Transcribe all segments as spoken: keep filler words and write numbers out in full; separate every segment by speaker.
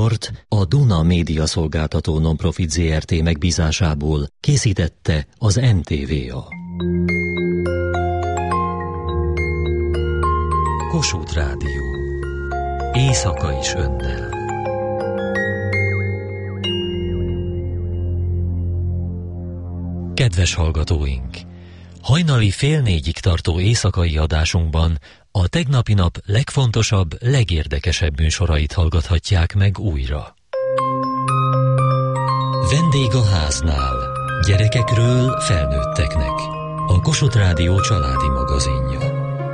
Speaker 1: műsort a Duna Média Szolgáltató Nonprofit zé er té megbízásából készítette az en té vé á. Kossuth Rádió. Éjszaka is önnel. Kedves hallgatóink! Hajnali fél négyig tartó éjszakai adásunkban a tegnapi nap legfontosabb, legérdekesebb műsorait hallgathatják meg újra. Vendég a háznál. Gyerekekről felnőtteknek. A Kossuth Rádió családi magazinja.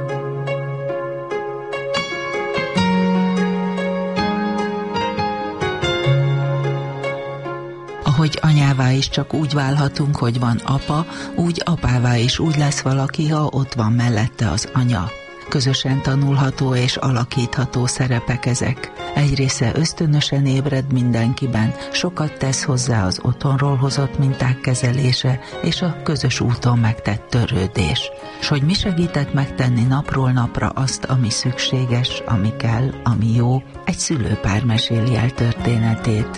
Speaker 2: Ahogy anyává is csak úgy válhatunk, hogy van apa, úgy apává is úgy lesz valaki, ha ott van mellette az anya. Közösen tanulható és alakítható szerepek ezek. Egy része ösztönösen ébred mindenkiben, sokat tesz hozzá az otthonról hozott minták kezelése és a közös úton megtett törődés. S hogy mi segített megtenni napról napra azt, ami szükséges, ami kell, ami jó, egy szülőpár meséli el történetét.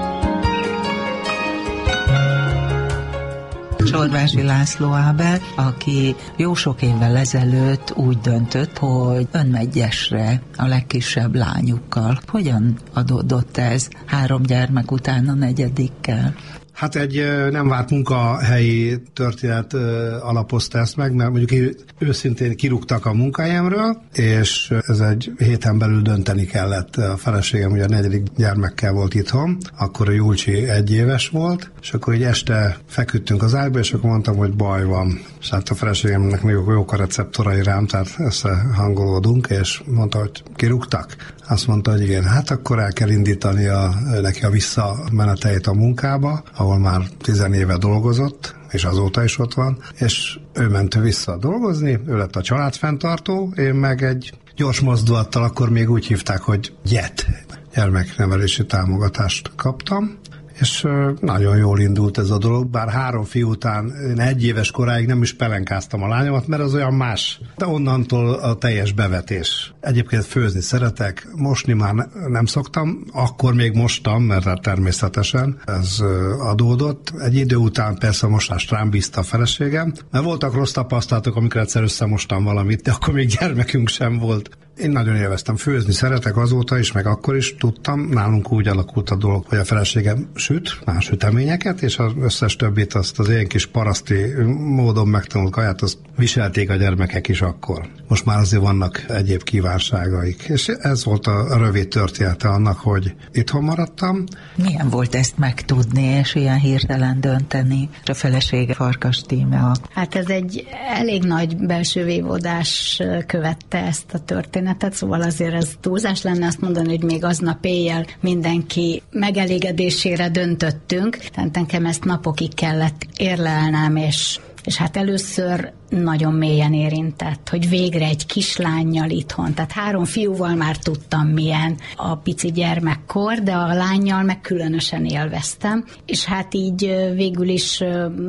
Speaker 2: Csorvási László Ábel, aki jó sok évvel ezelőtt úgy döntött, hogy önmegyesre a legkisebb lányukkal. Hogyan adódott ez három gyermek után a negyedikkel?
Speaker 3: Hát egy nem várt munkahelyi történet alapozta ezt meg, mert mondjuk őszintén kirúgtak a munkahelyemről, és ez egy héten belül dönteni kellett. A feleségem ugye a negyedik gyermekkel volt itthon, akkor a Julcsi egy éves volt, és akkor egy este feküdtünk az ágyba, és akkor mondtam, hogy baj van. És hát a feleségemnek még jók a receptorai rám, tehát összehangolódunk, és mondta, hogy kirúgtak. Azt mondta, hogy igen, hát akkor el kell indítani a, neki a visszameneteit a munkába, ahol már tizenéve dolgozott, és azóta is ott van, és ő ment vissza dolgozni, ő lett a családfenntartó, én meg egy gyors mozdulattal, akkor még úgy hívták, hogy gyet, gyermeknevelési támogatást kaptam, és nagyon jól indult ez a dolog, bár három fiú után én egy éves koráig nem is pelenkáztam a lányomat, mert az olyan más. De onnantól a teljes bevetés. Egyébként főzni szeretek, mosni már nem szoktam, akkor még mostam, mert természetesen ez adódott. Egy idő után persze a mosást rám bízta a feleségem, mert voltak rossz tapasztalatok, amikor egyszer összemostam valamit, de akkor még gyermekünk sem volt. Én nagyon élveztem főzni, szeretek azóta is, meg akkor is tudtam. Nálunk úgy alakult a dolog, hogy a feleségem süt, más süteményeket, és az összes többit, azt az én kis paraszti módon megtanult kaját, azt viselték a gyermekek is akkor. Most már azért vannak egyéb kívánságaik. És ez volt a rövid története annak, hogy itthon maradtam.
Speaker 2: Milyen volt ezt megtudni, és ilyen hirtelen dönteni? A felesége Farkas Tíme.
Speaker 4: Hát ez egy elég nagy belső vívódás követte ezt a történetet, szóval azért ez túlzás lenne azt mondani, hogy még aznap éjjel mindenki megelégedésére döntöttünk, tehát nekem ezt napokig kellett érlelnem, és és hát először nagyon mélyen érintett, hogy végre egy kislánnyal itthon. Tehát három fiúval már tudtam, milyen a pici gyermekkor, de a lánnyal meg különösen élveztem. És hát így végül is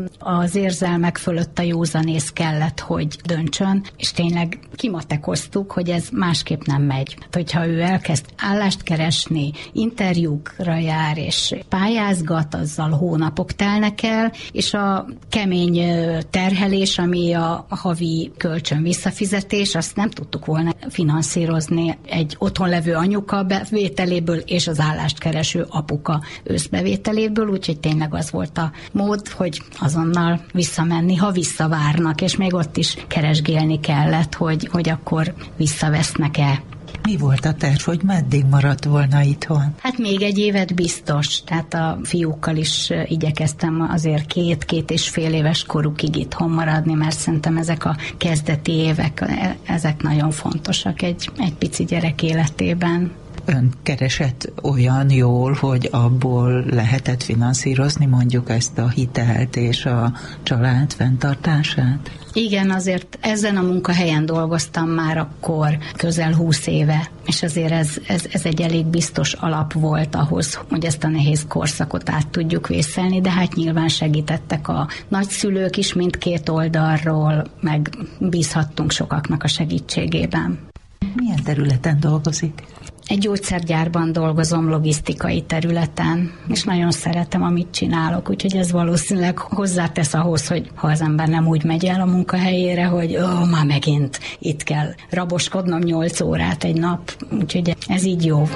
Speaker 4: az érzelmek fölött a józanész kellett, hogy döntsön, és tényleg kimatekoztuk, hogy ez másképp nem megy. Hát, hogyha ő elkezd állást keresni, interjúkra jár, és pályázgat, azzal hónapok telnek el, és a kemény terhelés, ami a havi kölcsön visszafizetés, azt nem tudtuk volna finanszírozni egy otthon levő anyuka bevételéből és az állást kereső apuka összbevételéből, úgyhogy tényleg az volt a mód, hogy azonnal visszamenni, ha visszavárnak, és még ott is keresgélni kellett, hogy, hogy akkor visszavesznek-e.
Speaker 2: Mi volt a terv, hogy meddig maradt volna itthon?
Speaker 4: Hát még egy évet biztos, tehát a fiúkkal is igyekeztem azért két-két és fél éves korukig itthon maradni, mert szerintem ezek a kezdeti évek, ezek nagyon fontosak egy, egy pici gyerek életében.
Speaker 2: Ön keresett olyan jól, hogy abból lehetett finanszírozni mondjuk ezt a hitelt és a család fenntartását?
Speaker 4: Igen, azért ezen a munkahelyen dolgoztam már akkor közel húsz éve, és azért ez, ez, ez egy elég biztos alap volt ahhoz, hogy ezt a nehéz korszakot át tudjuk vészelni, de hát nyilván segítettek a nagyszülők is mindkét oldalról, meg bízhattunk sokaknak a segítségében.
Speaker 2: Milyen területen dolgozik?
Speaker 4: Egy gyógyszergyárban dolgozom logisztikai területen, és nagyon szeretem, amit csinálok, úgyhogy ez valószínűleg hozzátesz ahhoz, hogy ha az ember nem úgy megy el a munkahelyére, hogy ó, már megint itt kell raboskodnom nyolc órát egy nap, úgyhogy ez így jó.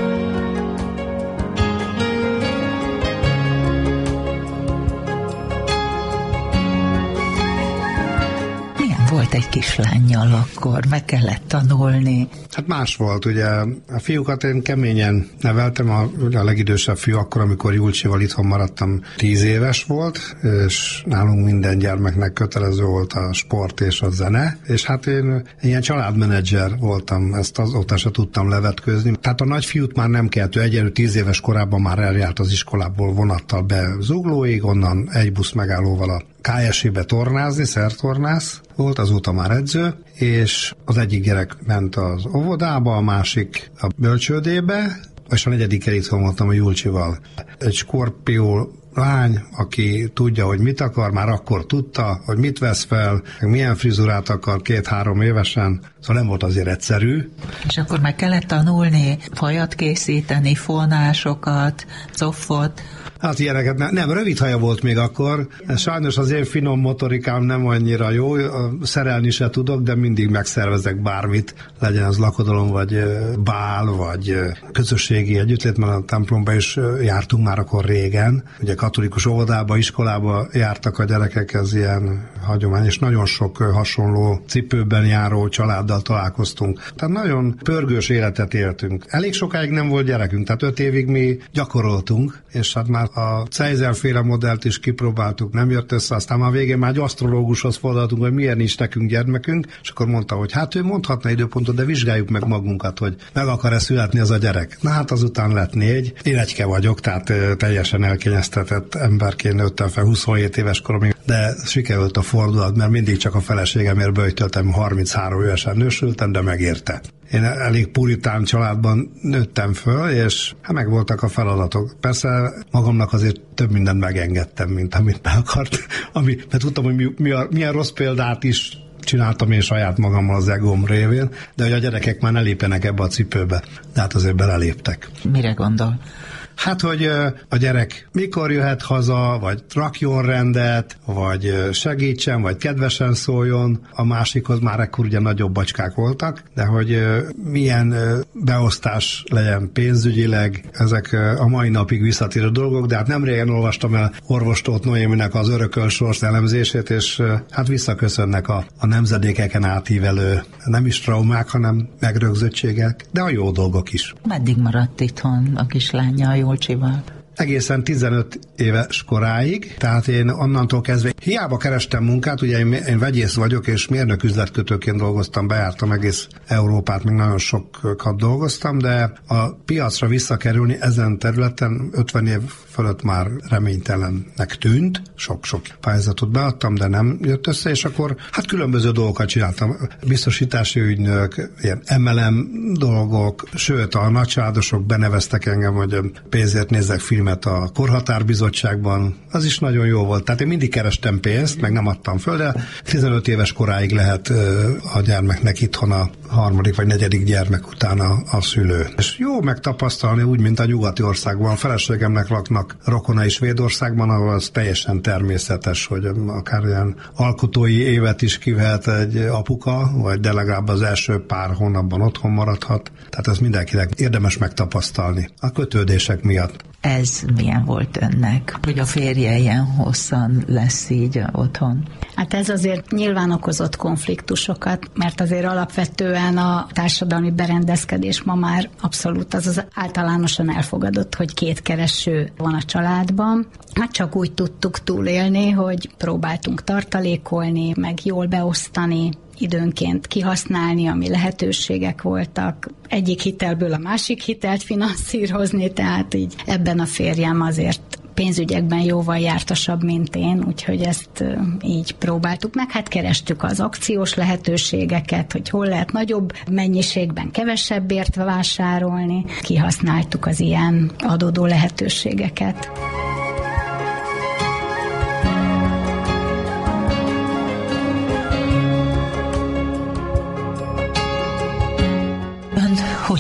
Speaker 2: Volt egy kislánnyal akkor, meg kellett tanulni.
Speaker 3: Hát más volt, ugye a fiúkat én keményen neveltem, a, a legidősebb fiú akkor, amikor Julcsival itthon maradtam, tíz éves volt, és nálunk minden gyermeknek kötelező volt a sport és a zene, és hát én ilyen családmenedzser voltam, ezt azóta se tudtam levetkőzni. Tehát a nagyfiút már nem kellett, ő egyenlő tíz éves korában már eljárt az iskolából vonattal be Zuglóig, onnan egy busz megállóval a ká es é-be tornázni, szertornász volt, azóta már edző, és az egyik gyerek ment az óvodába, a másik a bölcsődébe, és a negyedikkel itthon voltam a Julcsival. Egy skorpió lány, aki tudja, hogy mit akar, már akkor tudta, hogy mit vesz fel, milyen frizurát akar két-három évesen, szóval nem volt azért egyszerű.
Speaker 2: És akkor meg kellett tanulni, fajat készíteni, fonásokat, coffot.
Speaker 3: Hát ilyeneket nem, nem, rövid haja volt még akkor, sajnos az én finom motorikám nem annyira jó, szerelni se tudok, de mindig megszervezek bármit, legyen az lakodalom, vagy bál, vagy közösségi együttlét, mert a templomba is jártunk már akkor régen, ugye katolikus óvodába, iskolába jártak a gyerekek, ez ilyen hagyomány, és nagyon sok hasonló cipőben járó családdal találkoztunk. Tehát nagyon pörgős életet éltünk. Elég sokáig nem volt gyerekünk, tehát öt évig mi gyakoroltunk, és hát már a Zeiser-féle modellt is kipróbáltuk, nem jött össze, aztán már végén már egy asztrológushoz fordultunk, hogy milyen is nekünk gyermekünk, és akkor mondta, hogy hát ő mondhatna időpontot, de vizsgáljuk meg magunkat, hogy meg akar-e születni az a gyerek. Na hát azután lett négy. Én egyke vagyok, tehát teljesen elkényeztetett emberként nőttem fel huszonhét éves koromig, de sikerült a fordulat, mert mindig csak a feleségemért böjtöltem, harminchárom évesen nősültem, de megérte. Én elég puritán családban nőttem föl, és hát megvoltak a feladatok. Persze magamnak azért több mindent megengedtem, mint amit be akart. Ami, mert tudtam, hogy mi, mi a, milyen rossz példát is csináltam én saját magammal az egóm révén, de hogy a gyerekek már ne lépjenek ebbe a cipőbe. De hát azért beleléptek.
Speaker 2: Mire gondol?
Speaker 3: Hát, hogy a gyerek mikor jöhet haza, vagy rakjon rendet, vagy segítsen, vagy kedvesen szóljon. A másikhoz már ekkor ugye nagyobb bacskák voltak, de hogy milyen beosztás legyen pénzügyileg, ezek a mai napig visszatérő dolgok, de hát nem régen olvastam el orvos Tóth Noéminek az örökölt sors elemzését, és hát visszaköszönnek a, a nemzedékeken átívelő nem is traumák, hanem megrögzöttségek, de a jó dolgok is.
Speaker 2: Meddig maradt itthon a kislánya a Julcsival?
Speaker 3: Egészen tizenöt éves koráig, tehát én onnantól kezdve hiába kerestem munkát, ugye én, én vegyész vagyok, és mérnök üzletkötőként dolgoztam, bejártam egész Európát, még nagyon sokat dolgoztam, de a piacra visszakerülni ezen területen ötven év fölött már reménytelennek tűnt, sok-sok pályázatot beadtam, de nem jött össze, és akkor hát különböző dolgokat csináltam. Biztosítási ügynök, ilyen em el em dolgok, sőt a nagycsaládosok beneveztek engem, hogy pénzért nézzek filmet a Korhatárbizottságban, az is nagyon jó volt. Tehát én mindig kerestem pénzt, meg nem adtam föl, de tizenöt éves koráig lehet a gyermeknek itthon a harmadik vagy negyedik gyermek után a, a szülő. És jó megtapasztalni úgy, mint a nyugati országban. A feleségemnek laknak rokonai Svédországban, ahol az teljesen természetes, hogy akár ilyen alkotói évet is kivehet egy apuka, vagy de legalább az első pár hónapban otthon maradhat. Tehát ez mindenkinek érdemes megtapasztalni a kötődések miatt.
Speaker 2: Ez milyen volt önnek, hogy a férje ilyen hosszan lesz így otthon?
Speaker 4: Hát ez azért nyilván okozott konfliktusokat, mert azért alapvetően a társadalmi berendezkedés ma már abszolút az az általánosan elfogadott, hogy két kereső van a családban. Hát csak úgy tudtuk túlélni, hogy próbáltunk tartalékolni, meg jól beosztani, időnként kihasználni, ami lehetőségek voltak, egyik hitelből a másik hitelt finanszírozni, tehát így ebben a férjem azért pénzügyekben jóval jártasabb, mint én, úgyhogy ezt így próbáltuk meg. Hát kerestük az akciós lehetőségeket, hogy hol lehet nagyobb mennyiségben kevesebbért vásárolni. Kihasználtuk az ilyen adódó lehetőségeket.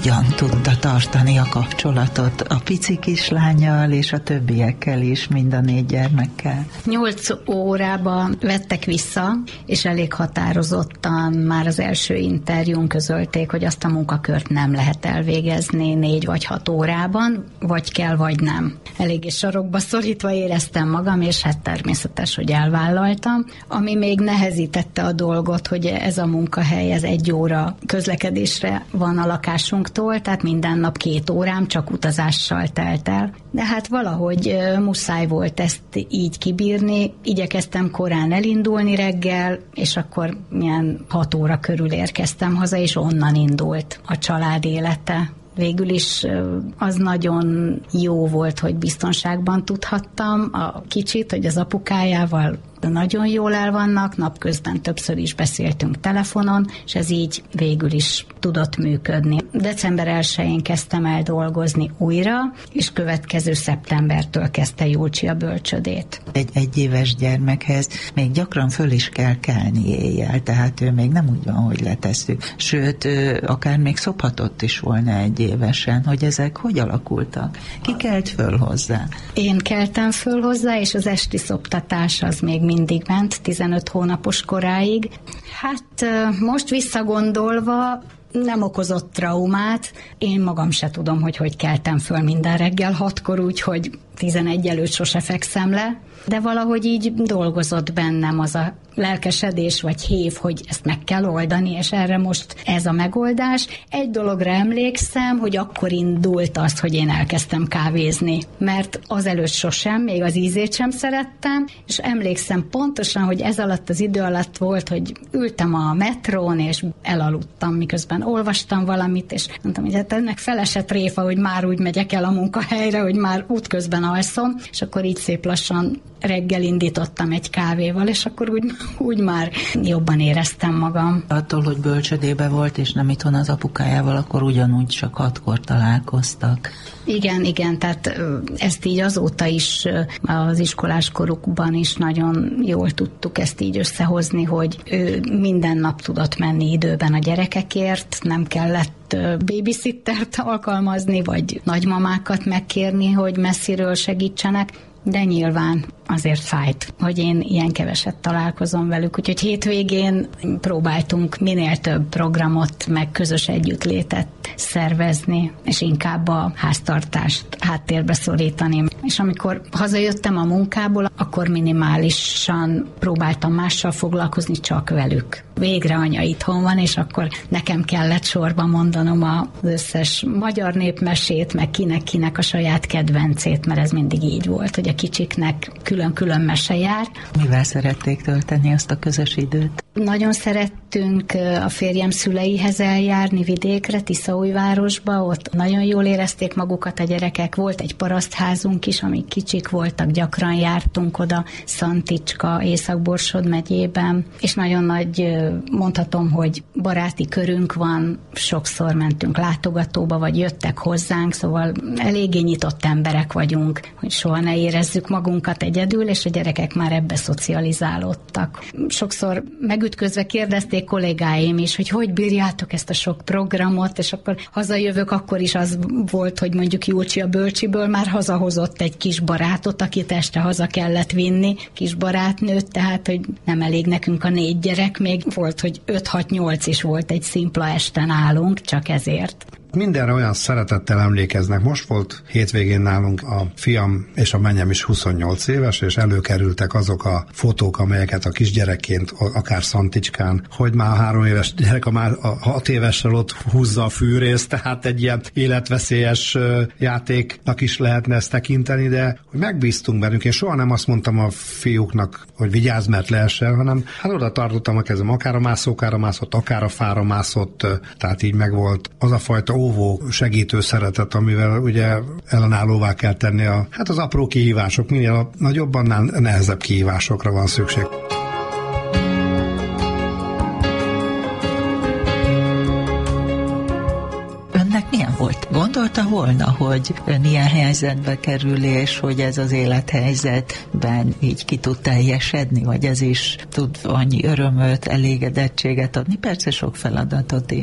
Speaker 2: hogyan tudta tartani a kapcsolatot a pici kislánnyal és a többiekkel is, mind a négy gyermekkel?
Speaker 4: Nyolc órában vettek vissza, és elég határozottan már az első interjún közölték, hogy azt a munkakört nem lehet elvégezni négy vagy hat órában, vagy kell, vagy nem. Eléggé sarokba szorítva éreztem magam, és hát természetes, hogy elvállaltam. Ami még nehezítette a dolgot, hogy ez a munkahely, ez egy óra közlekedésre van a lakásunktól, tehát minden nap két órám csak utazással telt el. De hát valahogy muszáj volt ezt így kibírni. Igyekeztem korán elindulni reggel, és akkor milyen hat óra körül érkeztem haza, és onnan indult a család élete. Végül is az nagyon jó volt, hogy biztonságban tudhattam a kicsit, hogy az apukájával nagyon jól el vannak, napközben többször is beszéltünk telefonon, és ez így végül is tudott működni. december elsején kezdtem el dolgozni újra, és következő szeptembertől kezdte Julcsi a bölcsödét.
Speaker 2: Egy egyéves gyermekhez még gyakran föl is kell kelni éjjel, tehát ő még nem úgy van, hogy letesszük. Sőt, akár még szophatott is volna egy évesen, hogy ezek hogy alakultak? Ki kelt föl hozzá?
Speaker 4: Én keltem föl hozzá, és az esti szoptatás az még mindig ment, tizenöt hónapos koráig. Hát most visszagondolva nem okozott traumát. Én magam se tudom, hogy hogy keltem föl minden reggel hatkor, úgyhogy tizenegy előtt sose fekszem le, de valahogy így dolgozott bennem az a lelkesedés vagy hév, hogy ezt meg kell oldani, és erre most ez a megoldás. Egy dologra emlékszem, hogy akkor indult az, hogy én elkezdtem kávézni, mert azelőtt sosem, még az ízét sem szerettem, és emlékszem pontosan, hogy ez alatt az idő alatt volt, hogy ültem a metrón, és elaludtam, miközben olvastam valamit, és mondtam, hogy hát ennek felesett réfa, hogy már úgy megyek el a munkahelyre, hogy már útközben alszom, és akkor így szép lassan reggel indítottam egy kávéval, és akkor úgy, úgy már jobban éreztem magam.
Speaker 2: Attól, hogy bölcsödébe volt, és nem itthon az apukájával, akkor ugyanúgy csak hatkor találkoztak.
Speaker 4: Igen, igen, tehát ezt így azóta is az iskolás korukban is nagyon jól tudtuk ezt így összehozni, hogy ő minden nap tudott menni időben a gyerekekért, nem kellett babysittert alkalmazni, vagy nagymamákat megkérni, hogy messziről segítsenek, de nyilván azért fájt, hogy én ilyen keveset találkozom velük, úgyhogy hétvégén próbáltunk minél több programot, meg közös együttlétet szervezni, és inkább a háztartást háttérbe szorítani. És amikor hazajöttem a munkából, akkor minimálisan próbáltam mással foglalkozni, csak velük. Végre anya itthon van, és akkor nekem kellett sorba mondanom az összes magyar népmesét, meg kinek-kinek a saját kedvencét, mert ez mindig így volt, hogy a kicsiknek külön-külön mese jár.
Speaker 2: Mivel szerették tölteni azt a közös időt?
Speaker 4: Nagyon szerettünk a férjem szüleihez eljárni vidékre, Tiszaújvárosba, ott nagyon jól érezték magukat a gyerekek. Volt egy parasztházunk is, amik kicsik voltak, gyakran jártunk oda, Szanticska, Észak-Borsod megyében, és nagyon nagy, mondhatom, hogy baráti körünk van, sokszor mentünk látogatóba, vagy jöttek hozzánk, szóval eléggé nyitott emberek vagyunk, hogy soha ne érezzük magunkat egyedül, és a gyerekek már ebbe szocializálódtak. Sokszor megütközve kérdezték kollégáim is, hogy hogy bírjátok ezt a sok programot, és akkor hazajövök, akkor is az volt, hogy mondjuk Julcsi a bölcsiből már hazahozott egy kis barátot, akit este haza kellett vinni, kis barátnőt, tehát, hogy nem elég nekünk a négy gyerek, még volt, hogy öt hat nyolc is volt egy szimpla este nálunk, csak ezért.
Speaker 3: Mindenre olyan szeretettel emlékeznek. Most volt hétvégén nálunk a fiam és a mennyem is huszonnyolc éves, és előkerültek azok a fotók, amelyeket a kisgyerekként, akár Szanticskán, hogy már a három éves gyerek a, már a hat évessel ott húzza a fűrészt, tehát egy ilyen életveszélyes játéknak is lehetne ezt tekinteni, de hogy megbíztunk bennük. Én soha nem azt mondtam a fiúknak, hogy vigyázz, mert leesel, hanem hát oda tartottam a kezem, akár a mászókára mászott, akár a fára mászott, tehát így megvolt az a fajta óvó, segítő szeretet, amivel ugye ellenállóvá kell tenni a, hát az apró kihívások, minél a nagyobb, annál nehezebb kihívásokra van szükség.
Speaker 2: Önnek milyen volt? Gondolta volna, hogy ön ilyen helyzetbe kerül, és hogy ez az élethelyzetben így ki tud teljesedni, vagy ez is tud annyi örömöt, elégedettséget adni, persze sok feladatot is.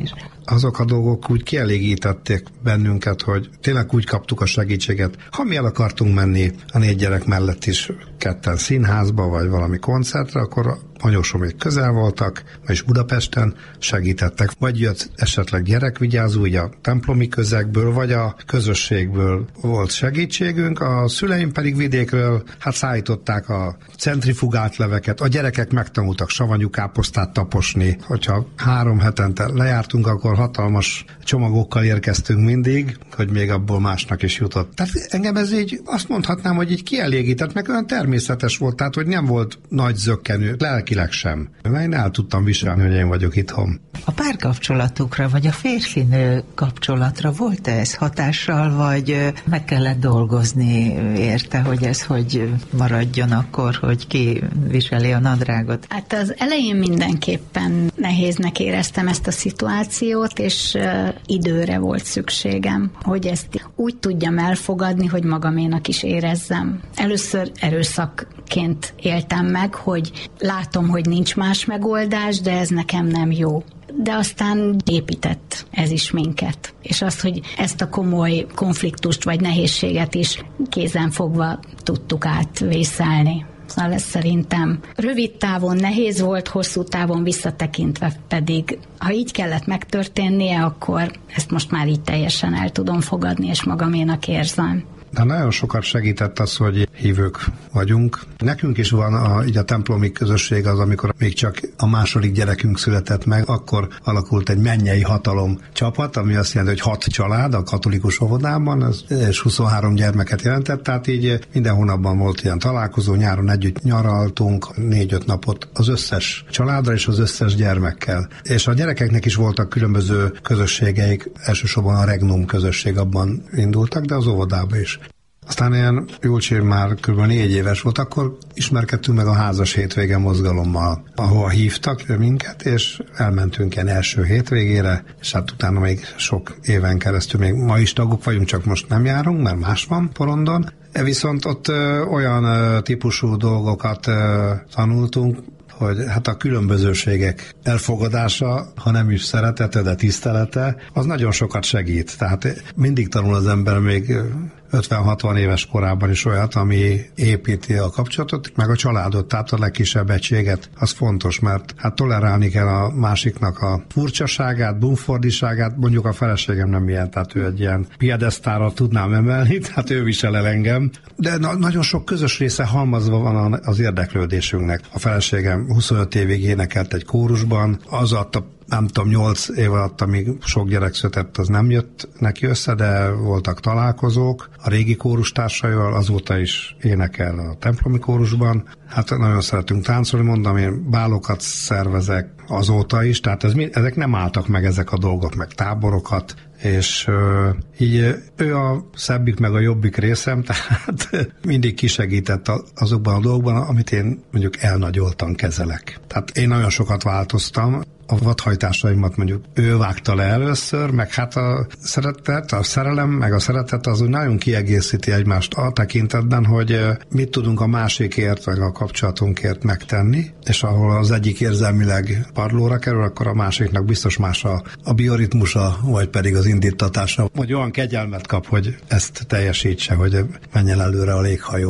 Speaker 3: azok a dolgok úgy kielégítették bennünket, hogy tényleg úgy kaptuk a segítséget. Ha mi el akartunk menni a négy gyerek mellett is ketten színházba, vagy valami koncertre, akkor anyósomék közel voltak, és Budapesten segítettek. Vagy jött esetleg gyerekvigyázó, így a templomi közegből, vagy a közösségből volt segítségünk, a szüleim pedig vidékről hát szállították a centrifugált leveket, a gyerekek megtanultak savanyú káposztát taposni, hogyha három hetente lejártunk, akkor hatalmas csomagokkal érkeztünk mindig, hogy még abból másnak is jutott. Tehát engem ez így azt mondhatnám, hogy így kielégített, meg olyan természetes volt, tehát hogy nem volt nagy zökkenő, lelkileg sem. Mert én el tudtam viselni, hogy én vagyok itthon.
Speaker 2: A párkapcsolatukra, vagy a férfinő kapcsolatra volt-e ez hatással, vagy meg kellett dolgozni érte, hogy ez hogy maradjon akkor, hogy ki viseli a nadrágot?
Speaker 4: Hát az elején mindenképpen nehéznek éreztem ezt a szituációt, és uh, időre volt szükségem, hogy ezt úgy tudjam elfogadni, hogy magaménak is érezzem. Először erőszakként éltem meg, hogy látom, hogy nincs más megoldás, de ez nekem nem jó. De aztán épített ez is minket. És azt, hogy ezt a komoly konfliktust vagy nehézséget is kézenfogva tudtuk átvészelni. Szóval ez szerintem rövid távon nehéz volt, hosszú távon visszatekintve pedig, ha így kellett megtörténnie, akkor ezt most már így teljesen el tudom fogadni, és magaménak érzem.
Speaker 3: De nagyon sokat segített az, hogy hívők vagyunk. Nekünk is van a, így a templomi közösség az, amikor még csak a második gyerekünk született meg, akkor alakult egy mennyei hatalom csapat, ami azt jelenti, hogy hat család a katolikus óvodában, és huszonhárom gyermeket jelentett, tehát így minden hónapban volt ilyen találkozó, nyáron együtt nyaraltunk, négy-öt napot az összes családra és az összes gyermekkel. És a gyerekeknek is voltak különböző közösségeik, elsősorban a Regnum közösség, abban indultak, de az óvodában is. Aztán ilyen Júlcsi már kb. négy éves volt, akkor ismerkedtünk meg a házas hétvége mozgalommal, ahova hívtak minket, és elmentünk ilyen első hétvégére, és hát utána még sok éven keresztül, még ma is tagok vagyunk, csak most nem járunk, mert más van Porondon. Viszont ott ö, olyan ö, típusú dolgokat ö, tanultunk, hogy hát a különbözőségek elfogadása, ha nem is szeretete, de tisztelete, az nagyon sokat segít. Tehát mindig tanul az ember még ötven-hatvan éves korában is olyat, ami építi a kapcsolatot, meg a családot, tehát a legkisebb egységet. Az fontos, mert hát tolerálni kell a másiknak a furcsaságát, bumfordiságát, mondjuk a feleségem nem ilyen, tehát ő egy ilyen piedesztára tudnám emelni, tehát ő visel el engem. De na- nagyon sok közös része halmazva van az érdeklődésünknek. A feleségem huszonöt évig énekelt egy kórusban, az adta, nem tudom, nyolc év alatt, amíg sok gyerek született, az nem jött neki össze, de voltak találkozók a régi kórustársaival, azóta is énekel a templomi kórusban. Hát nagyon szeretünk táncolni, mondom, én bálokat szervezek azóta is, tehát ez, ezek nem álltak meg, ezek a dolgok, meg táborokat, és uh, így ő a szebbik meg a jobbik részem, tehát mindig kisegített azokban a dolgokban, amit én mondjuk elnagyoltan kezelek. Tehát én nagyon sokat változtam, a vadhajtásaimat mondjuk ő vágta le először, meg hát a szeretet, a szerelem, meg a szeretet az úgy nagyon kiegészíti egymást a tekintetben, hogy mit tudunk a másikért, meg a kapcsolatunkért megtenni, és ahol az egyik érzelmileg padlóra kerül, akkor a másiknak biztos más a, a bioritmusa, vagy pedig az indítatása, vagy olyan kegyelmet kap, hogy ezt teljesítse, hogy menjen előre a léghajó.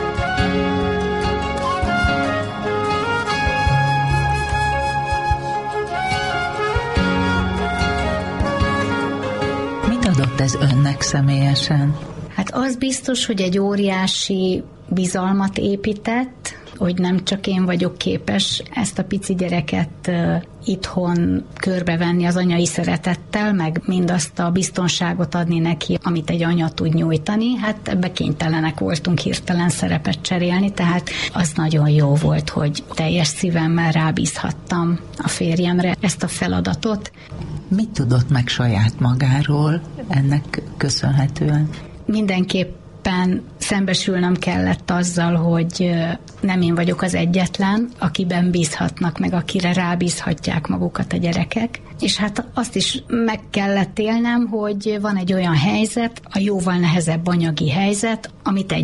Speaker 2: Adott ez önnek személyesen?
Speaker 4: Hát az biztos, hogy egy óriási bizalmat épített, hogy nem csak én vagyok képes ezt a pici gyereket uh, itthon körbevenni az anyai szeretettel, meg mindazt a biztonságot adni neki, amit egy anya tud nyújtani. Hát ebbe kénytelenek voltunk hirtelen szerepet cserélni, tehát az nagyon jó volt, hogy teljes szívemmel rábízhattam a férjemre ezt a feladatot.
Speaker 2: Mit tudott meg saját magáról ennek köszönhetően?
Speaker 4: Mindenképpen szembesülnöm kellett azzal, hogy nem én vagyok az egyetlen, akiben bízhatnak, meg akire rábízhatják magukat a gyerekek. És hát azt is meg kellett élnem, hogy van egy olyan helyzet, a jóval nehezebb anyagi helyzet, amit együtt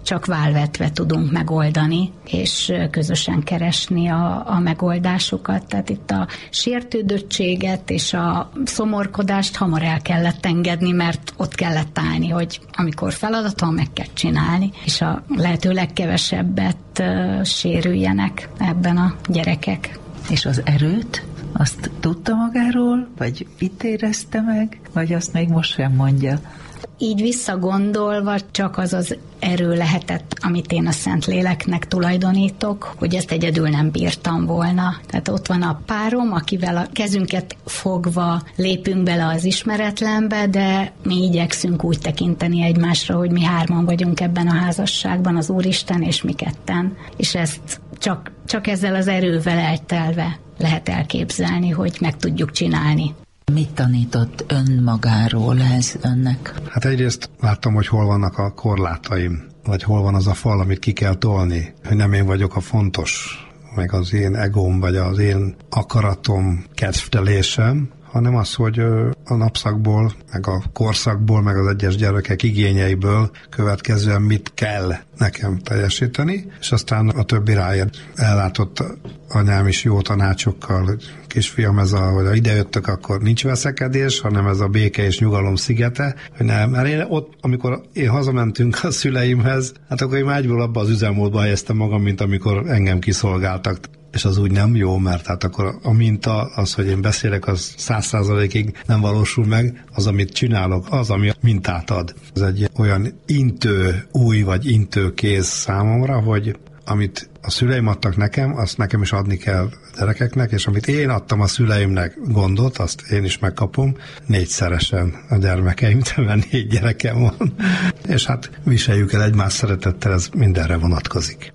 Speaker 4: csak válvetve tudunk megoldani, és közösen keresni a, a megoldásokat. Tehát itt a sértődöttséget és a szomorkodást hamar el kellett engedni, mert ott kellett állni, hogy amikor feladat van, meg kell csinálni, és a lehető legkevesebbet uh, sérüljenek ebben a gyerekek.
Speaker 2: És az erőt, azt tudta magáról, vagy itt érezte meg, vagy azt még most sem mondja?
Speaker 4: Így visszagondolva csak az az erő lehetett, amit én a Szentléleknek tulajdonítok, hogy ezt egyedül nem bírtam volna. Tehát ott van a párom, akivel a kezünket fogva lépünk bele az ismeretlenbe, de mi igyekszünk úgy tekinteni egymásra, hogy mi hárman vagyunk ebben a házasságban, az Úristen és mi ketten. És ezt csak, csak ezzel az erővel eltelve lehet elképzelni, hogy meg tudjuk csinálni.
Speaker 2: Mit tanított önmagáról ez önnek?
Speaker 3: Hát egyrészt láttam, hogy hol vannak a korlátaim, vagy hol van az a fal, amit ki kell tolni, hogy nem én vagyok a fontos, meg az én egóm, vagy az én akaratom, kedvtelésem, hanem az, hogy a napszakból, meg a korszakból, meg az egyes gyerekek igényeiből következően mit kell nekem teljesíteni, és aztán a többi ráér. Ellátott anyám is jó tanácsokkal, hogy kisfiam, ez a, hogy ha idejöttök, akkor nincs veszekedés, hanem ez a béke és nyugalom szigete, hogy nem, mert én ott, amikor én hazamentünk a szüleimhez, hát akkor én ágyból abba az üzemmódba helyeztem magam, mint amikor engem kiszolgáltak. És az úgy nem jó, mert hát akkor a minta, az, hogy én beszélek, az száz százalékig nem valósul meg, az, amit csinálok, az, ami mintát ad. Ez egy olyan intő új, vagy intő kéz számomra, hogy amit a szüleim adtak nekem, azt nekem is adni kell a gyerekeknek, és amit én adtam a szüleimnek gondot, azt én is megkapom négyszeresen a gyermekeimtől, mert négy gyerekem van. És hát viseljük el egymás szeretettel, ez mindenre vonatkozik.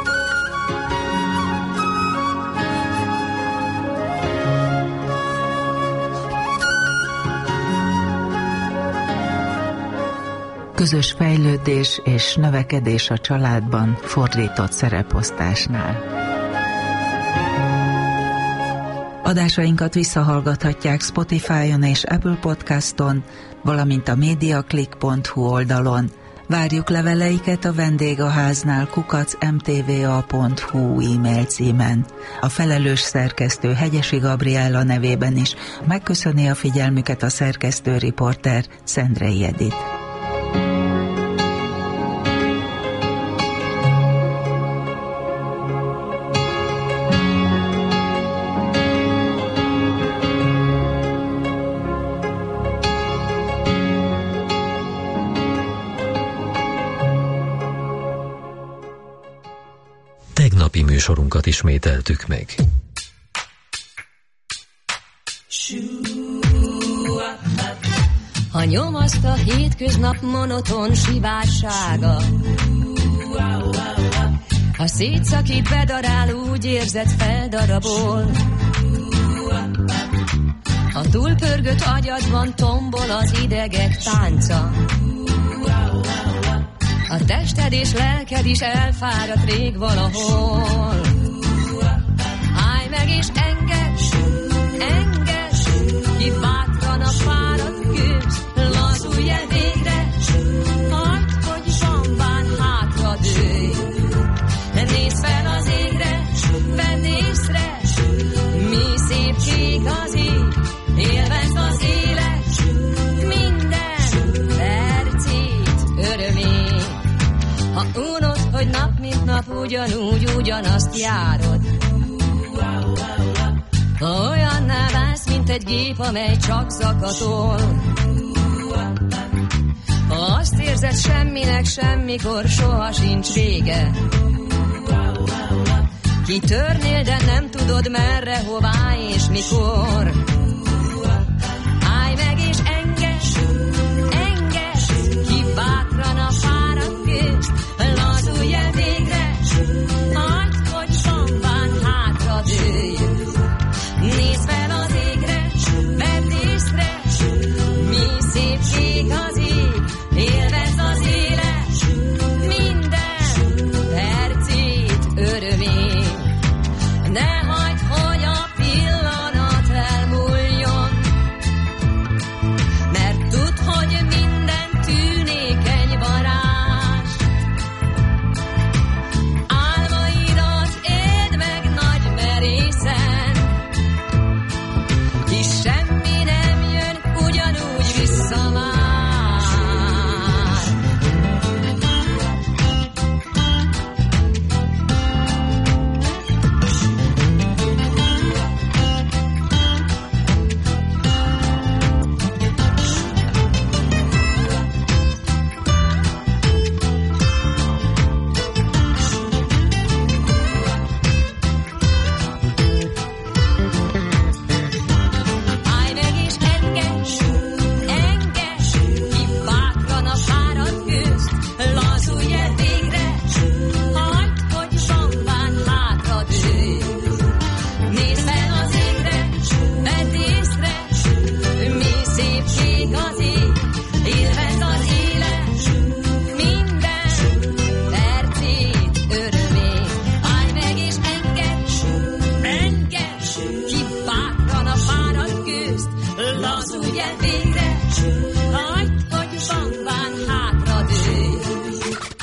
Speaker 2: Közös fejlődés és növekedés a családban fordított szereposztásnál. Adásainkat visszahallgathatják Spotify-on és Apple Podcaston, valamint a mediaclick pont hu oldalon. Várjuk leveleiket a vendégháznál kukac em té vé a pont hu e-mail címen. A felelős szerkesztő Hegyesi Gabriella nevében is megköszöni a figyelmüket a szerkesztő riporter Szendrei Edith.
Speaker 1: Tegnapi műsorunkat ismételtük meg.
Speaker 5: Ha nyomaszt a hétköznap monoton sivársága, ha szétszakít, bedarál, úgy érzed, feldarabol. A túlpörgött agyadban tombol az idegek tánca, a tested és lelked is elfáradt rég valahol. Állj meg és engedd, engedd, ki bátran a fáradt gőz, lazulj el végre, hagyd, hogy bambán hátra dőj. Nézz fel az égre, vedd észre, mi szép kék az ég, élvezd az élet, minden percét, örömét. Ha unod, hogy nap mint nap ugyanúgy, ugyanazt járod, ha olyanná válsz, mint egy gép, amely csak zakatol, ha azt érzed, semminek semmikor soha sincs vége, kitörnél, de nem tudod merre, hová és mikor. Állj meg és engedd, engedd, ki bátran a fáradt gőzt, lazulj el végre, hagyd, hogy bambán hátra dőj. Nézd fel az égre, vedd észre, mi szép kék az ég, élvezd az élet, minden percét, örömét. Ne hagyd, hogy a pillanat elmúljon, lazulj eddig.